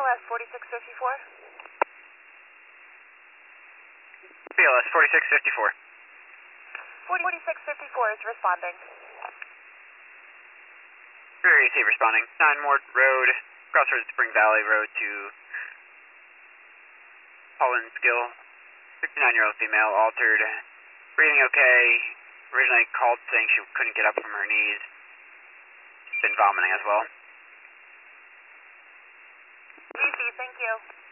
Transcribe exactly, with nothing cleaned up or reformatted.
S forty-six fifty-four. B L S forty-six fifty-four. forty-six fifty-four is responding. Very safe responding. nine Mort Road, crossroads Spring Valley Road to Hollandskill. fifty-nine-year-old female, altered. Breathing okay. Originally called saying she couldn't get up from her knees. She's been vomiting as well. Easy, thank you.